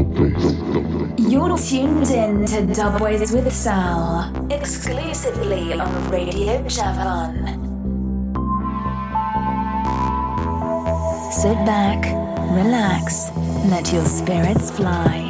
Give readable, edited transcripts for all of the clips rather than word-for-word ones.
You're tuned in to Dubways with Sal, exclusively on Radio Javon. Sit back, relax, let your spirits fly.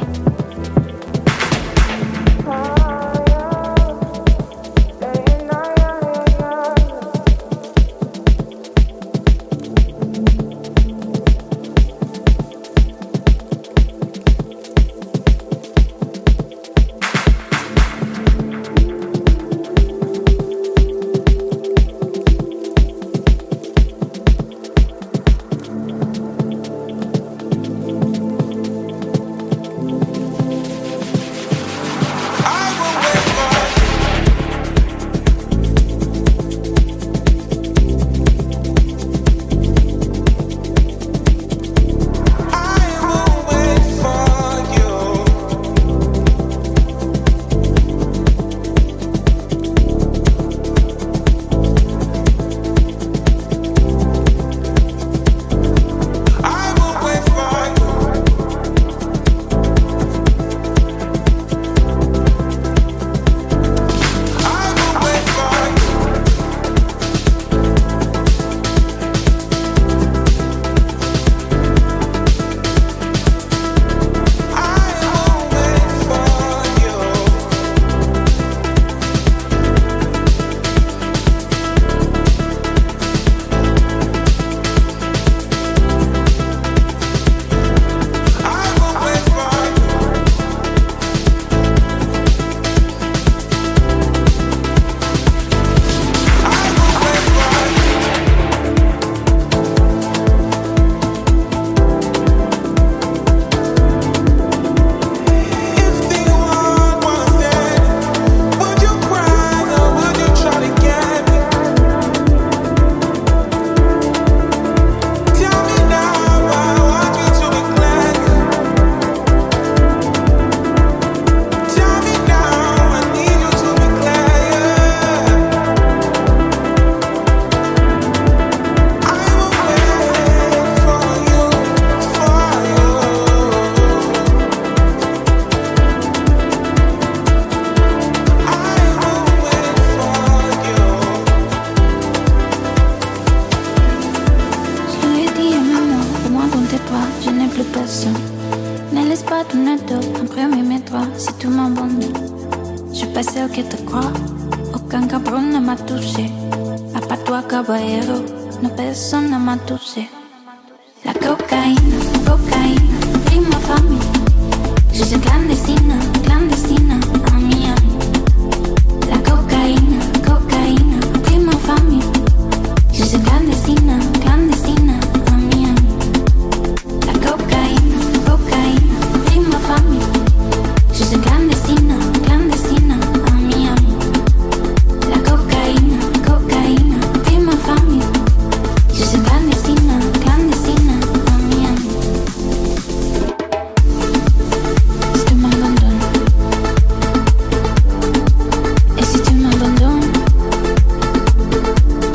La cocaína, cocaína, prima familia. Yo soy clandestina, clandestina, a mí. La cocaína, cocaína, prima familia. Yo soy clandestina, clandestina, a mí. La cocaína, cocaína, prima familia. Yo soy clandestina, clandestina, a mí. La cocaína, cocaína, prima familia. Yo soy clandestina, clandestina, a mí. Si tú me abandonas, y si tú me abandonas,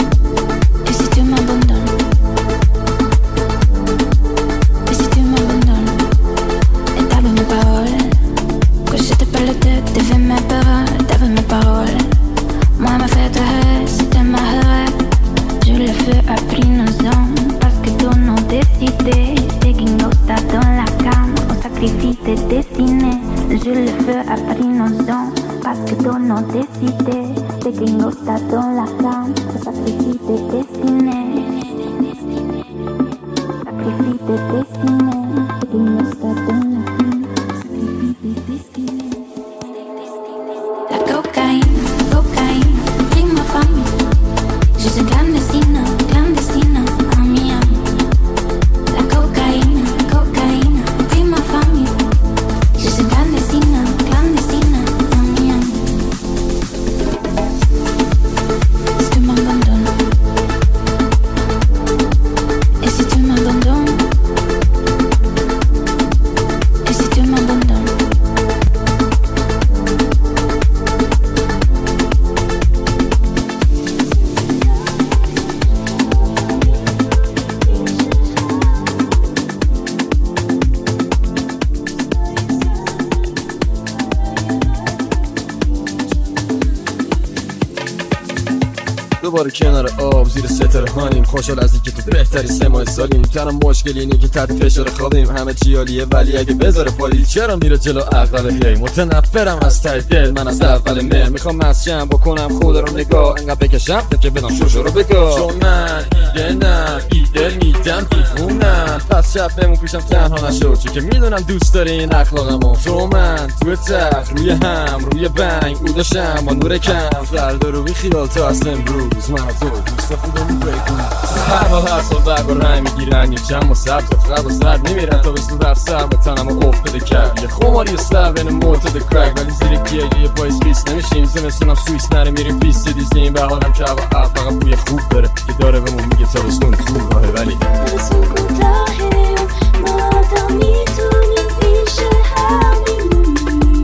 دوباره کنار آب زیر ستاره هانیم، خوشحال از اینکه تو بهتری 3 ماه سالیم. تنها مشکلی اینه که تحت فشار خوابیم، همه چی عالیه ولی اگه بذاره پالی چرا میره جلو عقل. هی متنفرم از ته دل، من از اول مهر میخوام مسجم بکنم خدا رو نگاه، انقدر بکشم که بدم شوشو رو بگاه. چون من ایده میدم دیوونم، پس شب بمون پیشم تنها نشو، چون که میدونم دوست داری این اخلاقمو. تو من توی تخت روی هم روی بنگ او داشتم با نور کم، فردا رو بی خیال تا از امروز من تو دوست خودمون بگم. هر سال برگ و رنگ میگیرن یه جمع و سبز و خرد و سرد میمیرن تا بستون در سر به تنم و افتاده کرد یه خماری و سر بین معتاد کرک، ولی زیر گیگه یه پایز بیست نمیشیم. زمستونم سویس نره میریم بیست دیزیم به حالم که هوا فقط بوی خوب داره که داره بهمون میگه تابستون تو راهه. ولی برسون کوتاهه ما تا میتونیم پیش همین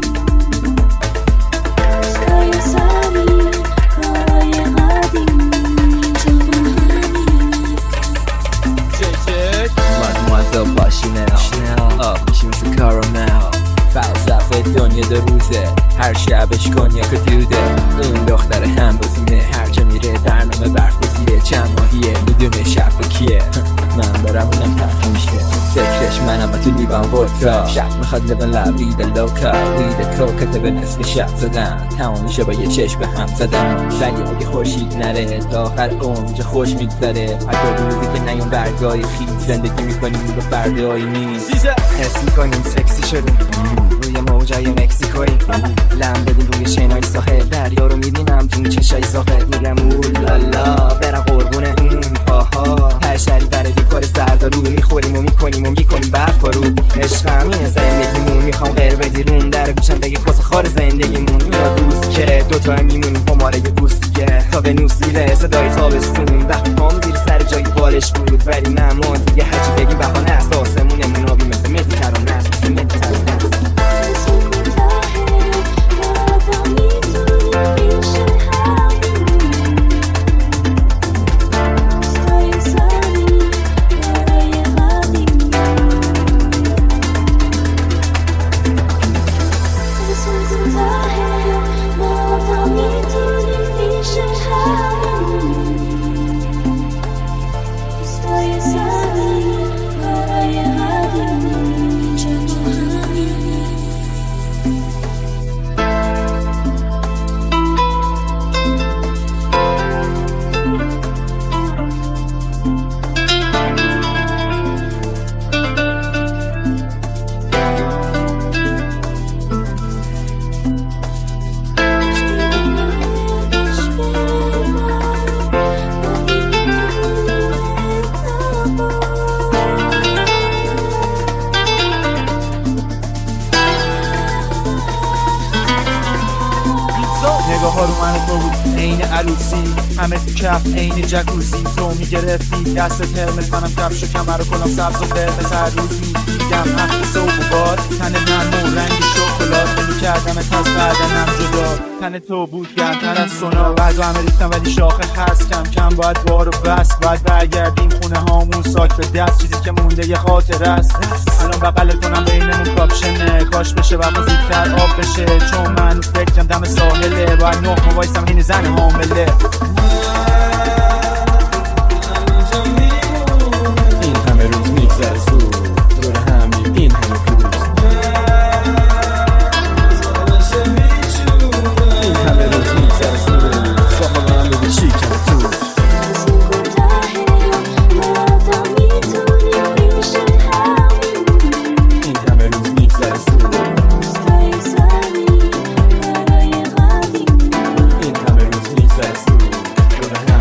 سایه سری کارای قدیم جمع همین Mademoiselle با شنل میشیم تو کارامل، فلسفه دنیا 2 روزه، هر شبش کنیاک و دوده. این دختر هم بازیمه، هر جا میره برنامه برف بزیره، چند ماهیه میدونه شب کیه. من برم اونم تنها میشه، فکرش منم و تو لیوان ودکا. شب میخواد لبن لبید لوکا، وید کوکت به نصف شب زدن، تمام میشه با یه چشم به هم زدن. ولی اگه خورشید نره تا آخر عمر چه خوش میگذره، اگه روزی که نیام برگای خیز زندگی میکنیم با فردایی نیست. حس میکنیم سکسی شدیم روی موجای مکزیکویی، لم بدیم روی شنای ساحل، دریا رو میبینم تو چشای ساحل، میگم اولالا برم قربونه اون پاها. هر شری در دیکار سردارو میخوریم و میکنیم و میکنیم برف رو. عشق همینه زندگیمون، میخوام غیر بدیرون در گوشم بگی کس خار زندگیمون. میاد روز که دوتا میمونیم پماره یه دوستیه تا به نوسیره صدای تابستون. وقتی پام زیر سر جای بالش بود ولی نمون دیگه هرچی بگیم بهانه است. آسمونمون آبی مثل مدی ترانه است، مثل مدی ترانه است. برسون کوتاهه ما تا میتونیم پیش همین سایه سری کارای قدیم. برسون کوتاهه ما تا میتونیم پیش همین سایه سری کارای قدیم جمع همین. نگاه ها رو من تو بود عین عروسی، همه تو کف عین جکوزی. تو میگرفتی دست ترمز، منم کفش و کمر و کلام سبز و قرمز. هر روز میدیدم حق صبح و بار، تن من و رنگ شکلات میکردم از بدنم جدا. تن تو بود گرمتر از سونا، بعد همه ریختم ولی شاخه هست کم کم. باید بارو بس باید برگردیم خونه هامون، ساک به دست چیزی که مونده یه خاطر است. الان بغل کنم بینمون کاپشنه، کاش بشه وقت زودتر آب بشه. چون من فکرم دم ساحله، باید 9 ماه وایسم این زن حامله. این همه روز میگذره زود دور همیم، این همه روز این همه روز میگذره زود صاحب من بگی چی کم تو. برسون کوتاهه ما تا میتونیم پیش همین این همه روز میگذره زود سایه سری کارای قدیم. این همه روز میگذره زود دور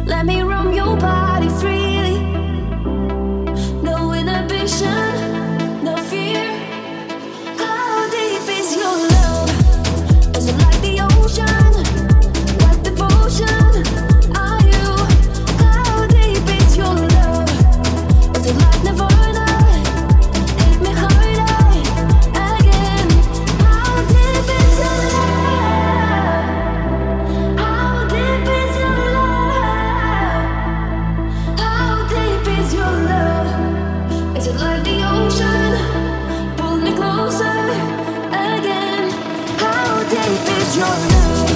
Let me roam your body freely. No inhibition, no fear. How deep is your love? Is it like the ocean? What devotion are you? How deep is your love? Is it like Nirvana? Hit me harder again. How deep is your love? How deep is your love? How deep is your love? Is it like the ocean? Pull me closer again. How deep is your love?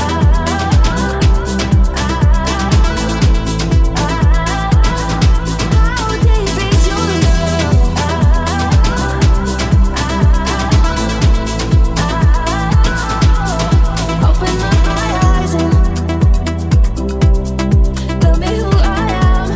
How deep is your love? Open up my eyes and tell me who I am.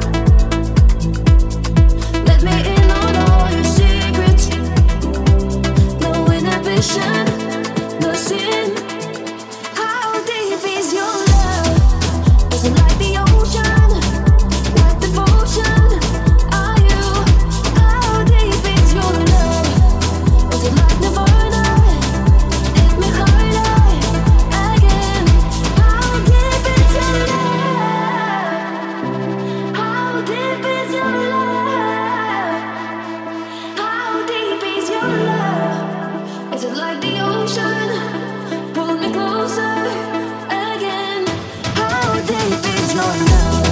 Let me in on all your secrets. No inhibition, no sin. How deep is your love? Is it like the ocean? What devotion are you? How deep is your love? Is it like Nirvana? Hit me harder again. How deep is your love? How deep is your love? How deep is your love? Is it like the ocean? Pull me closer again. How deep is your love?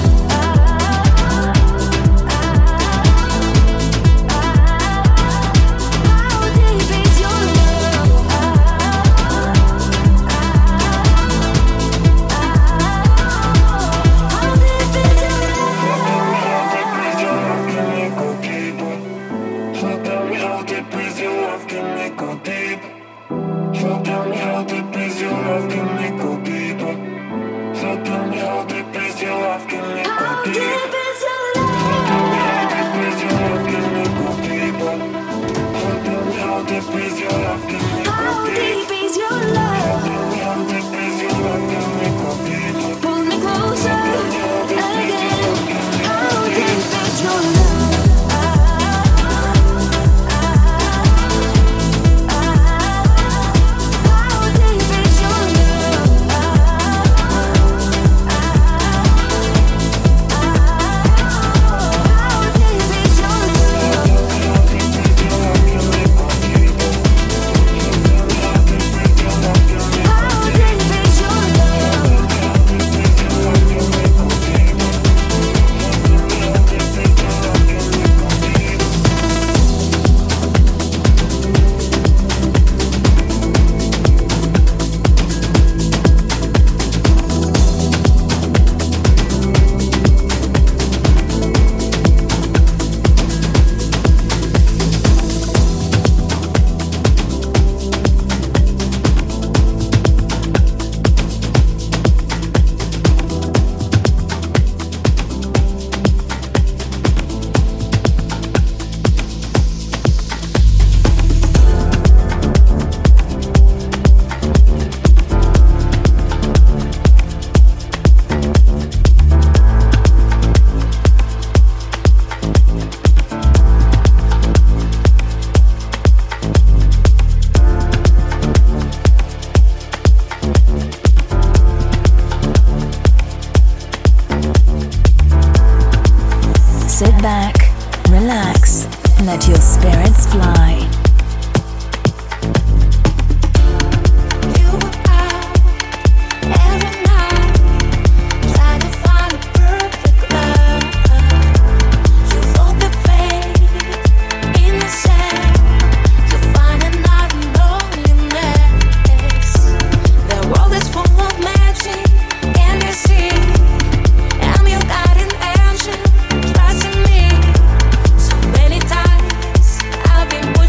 How deep is your love? How deep is your How deep is your love? How deep is your love? Pull me closer again. How deep is your love? How deep is your love? How deep is your love? How deep is your love? Sit back, relax, let your spirits fly. You were out every night, trying to find a perfect love. You thought the pain in the sand, you're finding out loneliness. The world is full of magic, and you see, I'm your guiding angel, trusting me. So many times I've been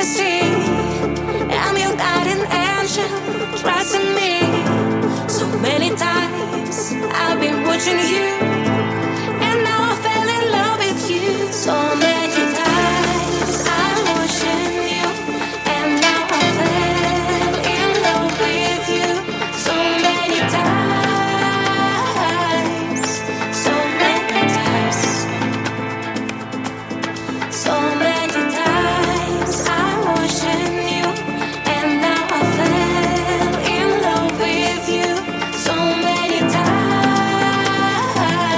see. I'm your guiding angel, trusting me. So many times I've been watching you, and now I fell in love with you. So many times I'm watching you, and now I fell in love with you. So many times, so many times, so many times I'm watching you, and now I fell in love with you. So many times.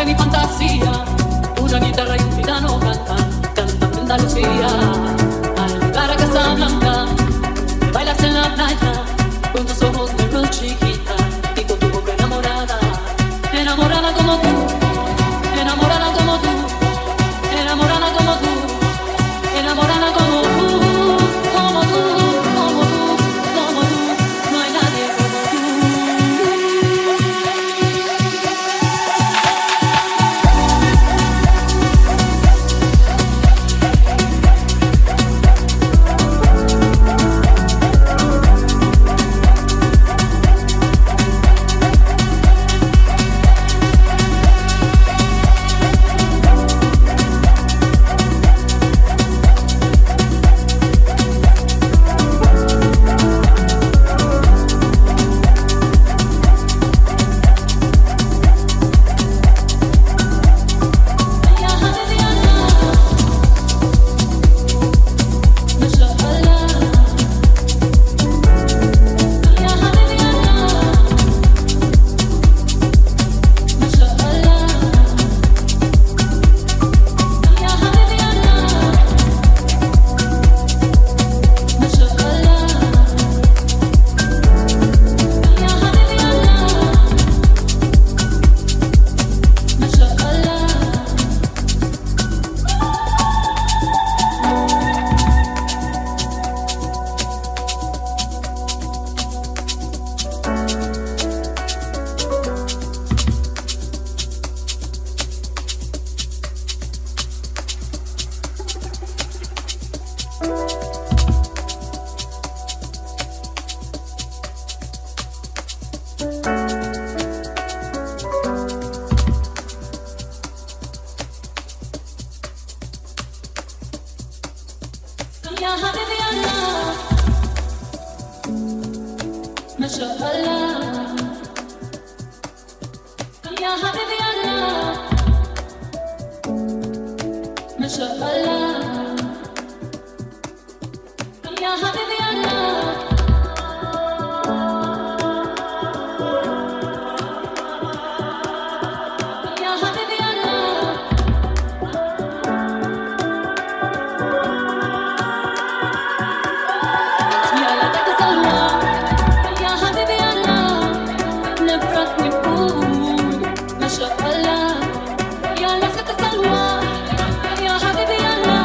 mi fantasía, una guitarra y un gitano cantan en Andalucía. Al llegar a Casablanca, bailas en la playa, con tus ojos negros chiquita, y con tu boca enamorada, enamorada como tú, enamorada como tú, enamorada como tú, enamorada como tú, como tú, como tú, como tú, no hay nadie como tú. Ya habibi Allah, Masha Allah. Ya habibi Allah, Masha Allah. Ya habibi Allah. Ya habibi Allah. Ya la takzalwa, ya habibi Allah, nafrat nikun, Masha Allah. Ya la takzalwa, ya habibi Allah.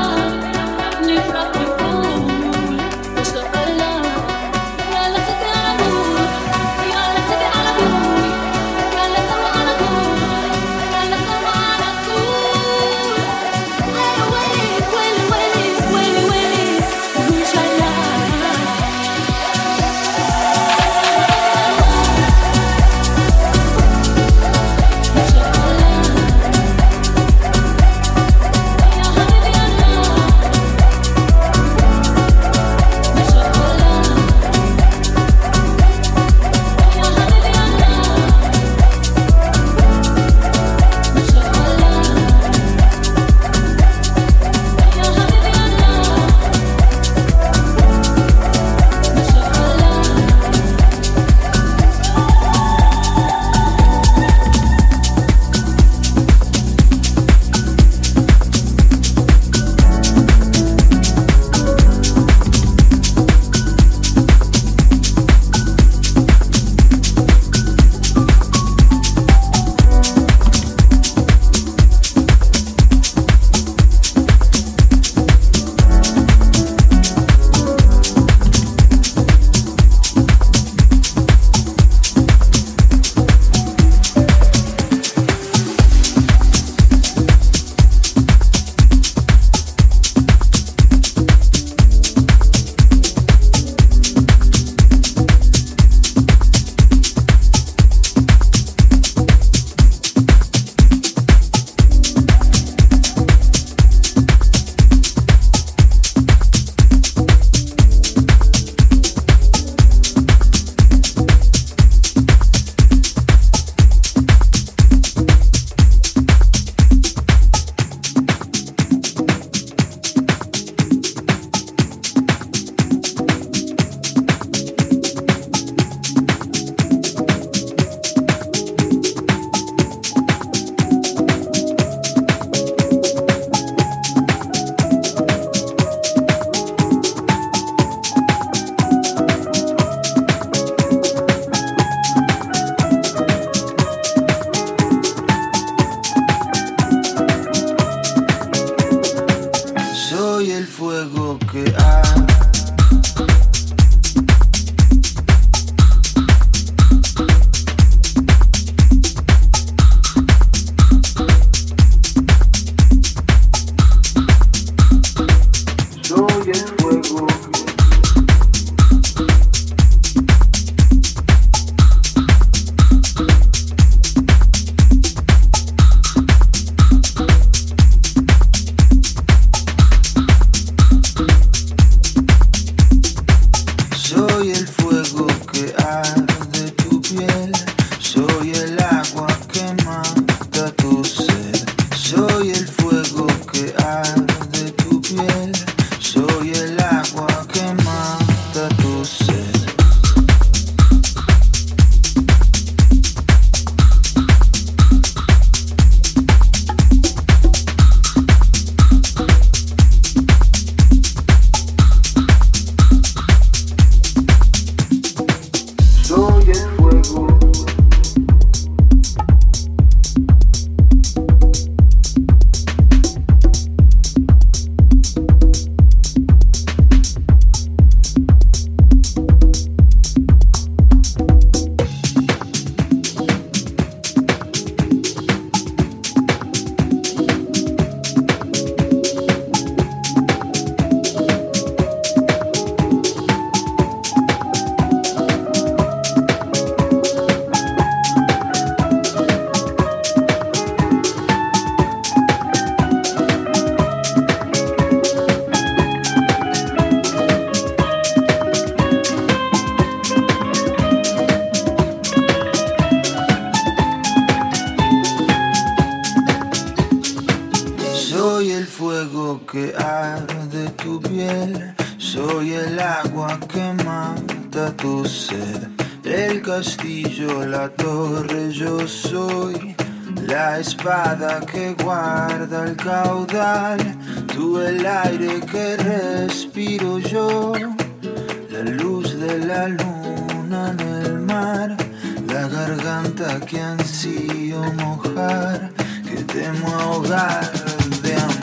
Soy el fuego que arde tu piel, soy el agua que mata tu sed. El castillo, la torre, yo soy la espada que guarda el caudal. Tú el aire que respiro yo, la luz de la luna en el mar, la garganta que ansío mojar, que temo ahogar de amor.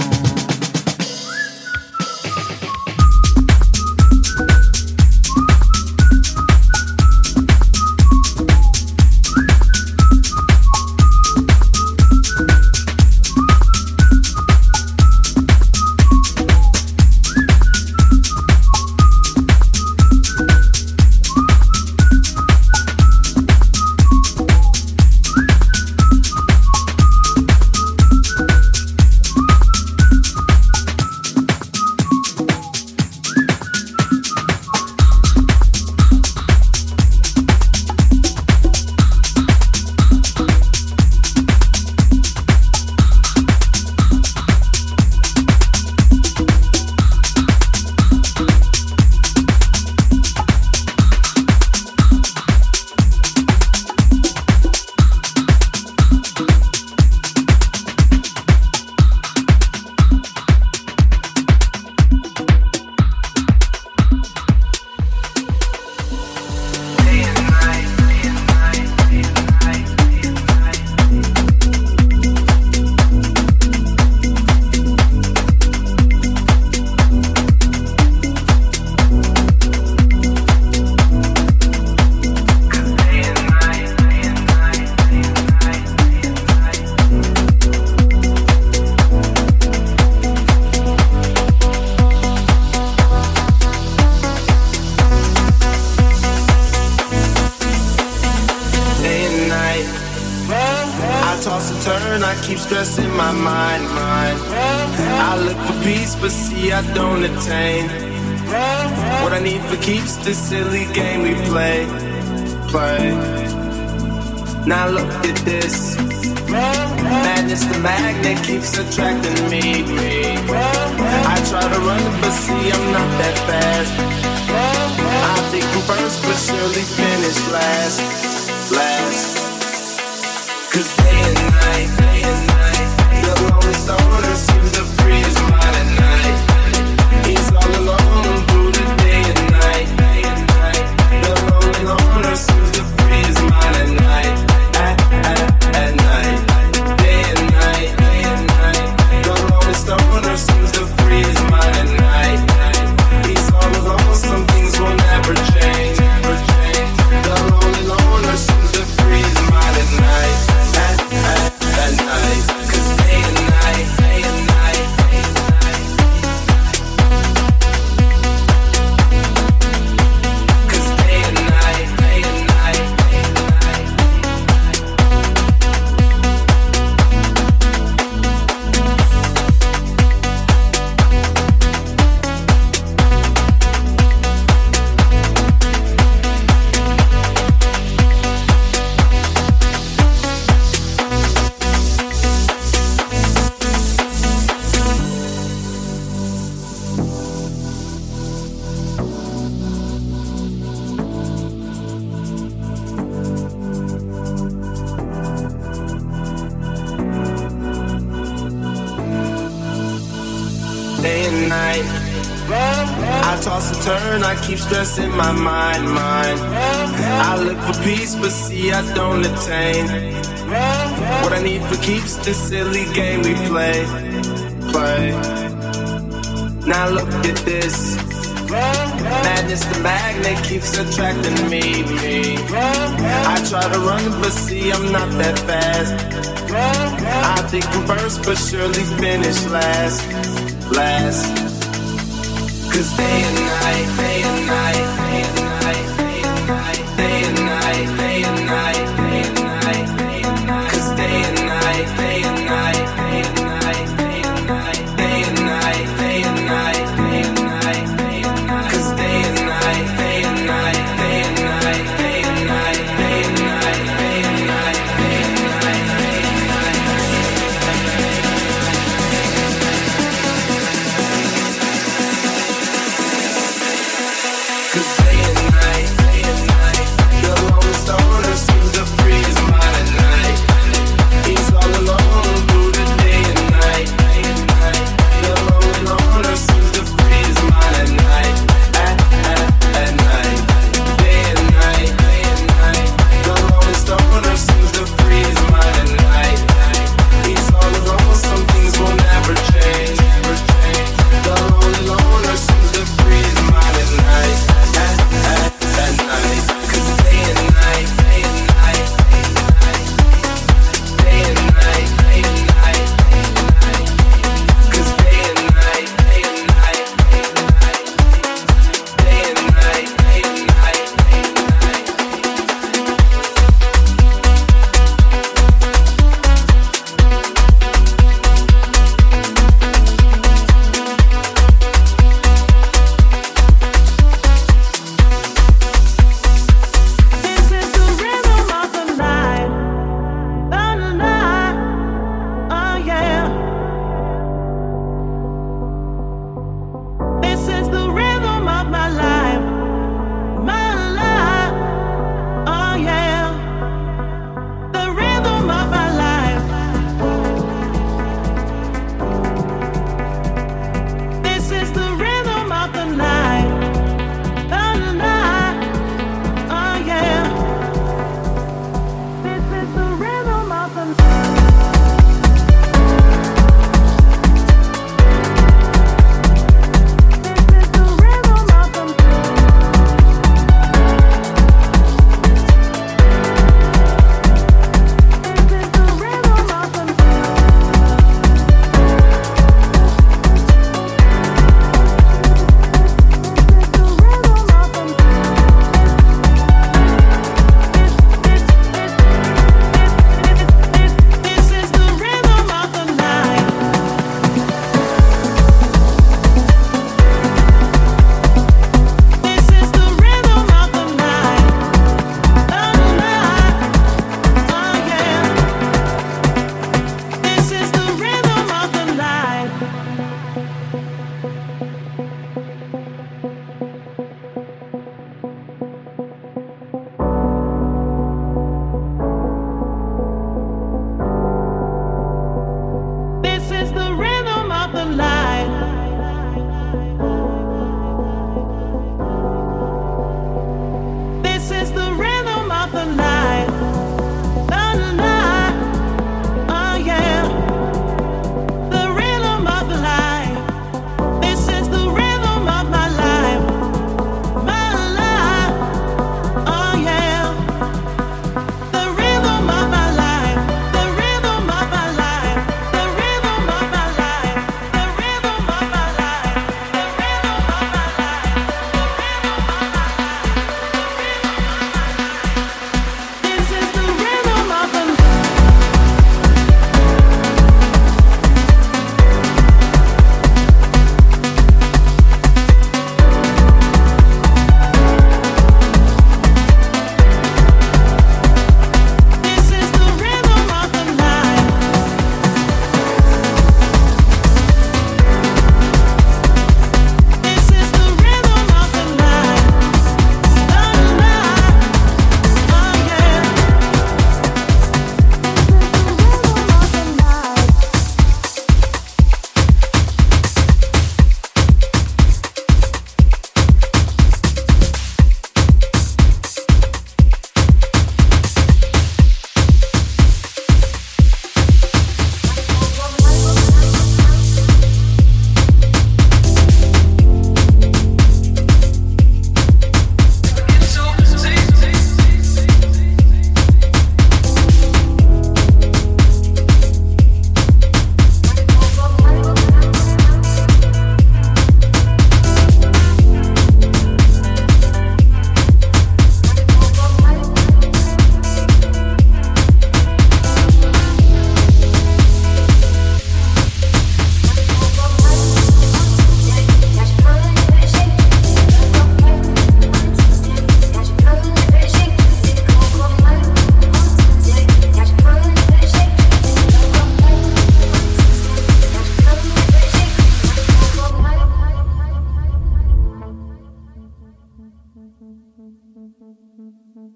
This silly game we play. Now look at this. Madness, the magnet keeps attracting me. I try to run, but see I'm not that fast. I think I'm first, but surely finish last. Cause day and night, the lonely stoner seems to free his mind at night. He's all alone through the day and night. Loner seems to free his mind at night, at night, day and night. The lonely stoner seems to free his mind at night. He's all alone, some things will never change. The lonely loner seems to free his mind at night, at night. 'Cause day and night. I toss and turn, I keep stressing my mind. I look for peace, but see I don't attain. What I need for keeps this silly game we play. Now look at this. Madness, the magnet keeps attracting me. I try to run, but see I'm not that fast. I think I'm first, but surely finish last. 'Cause day and night, day and night, day and night, day and night, day and night, day and night, day and night, day and night. 'Cause day and night, day and night, day and night, day and night, day and night, day and night, day and night, day and night. 'Cause day and night, day and night, day and night, day and night, day and night, day and night, day and night, day and night.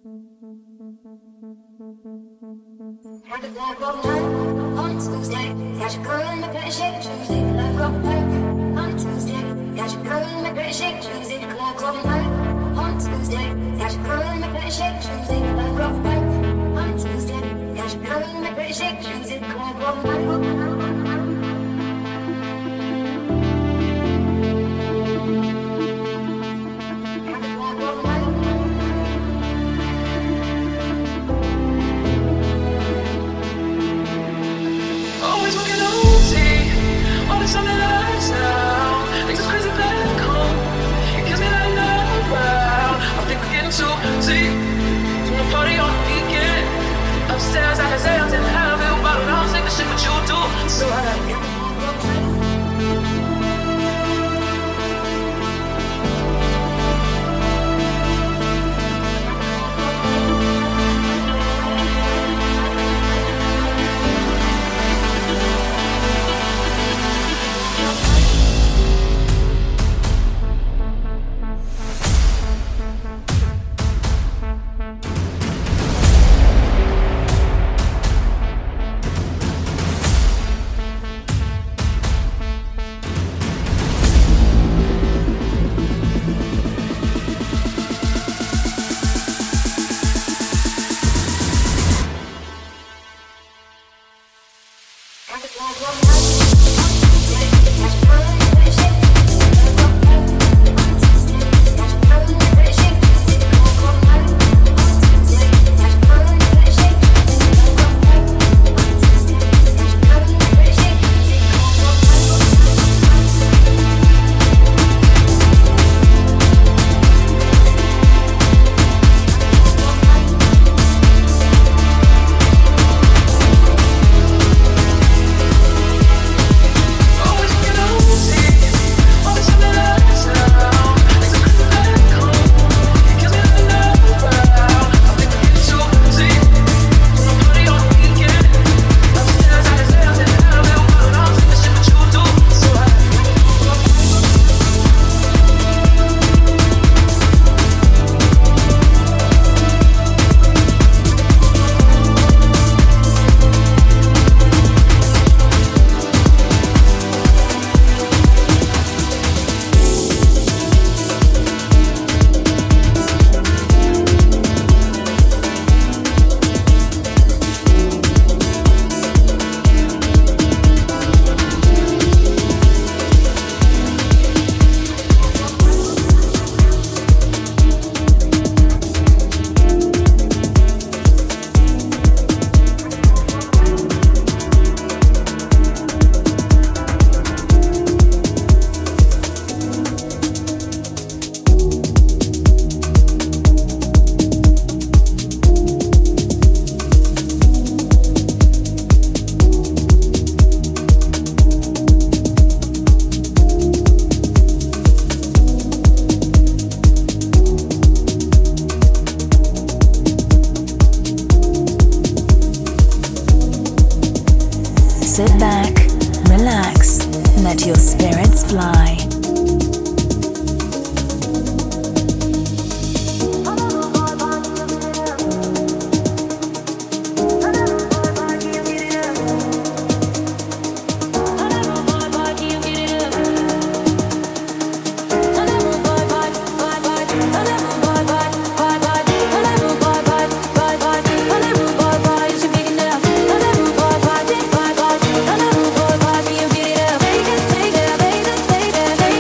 Sit back, relax, let your spirits fly. Take it,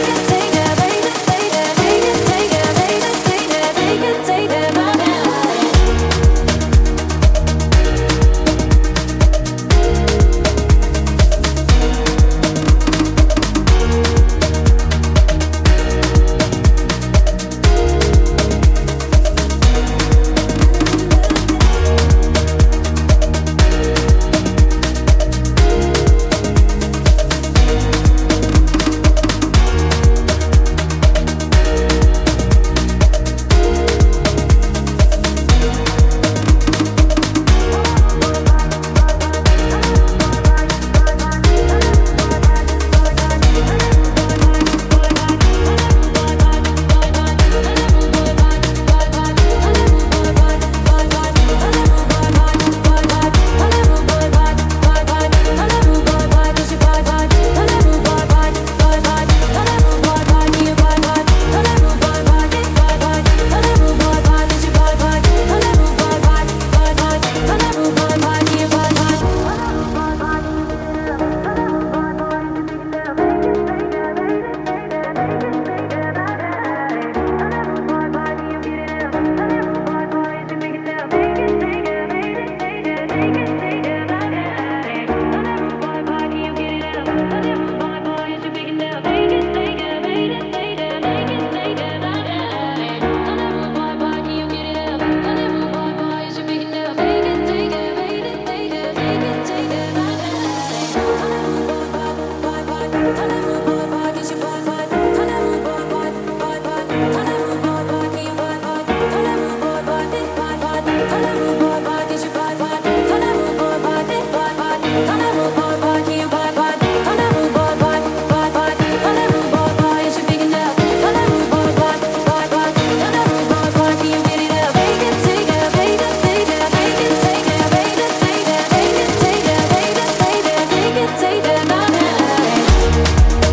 Take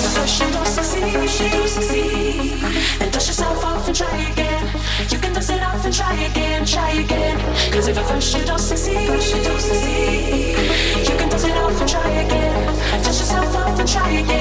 First you don't succeed, and dust yourself off and try again. You can dust it off and try again. Cause if at first you don't succeed, you can dust it off and try again. Dust yourself off and try again.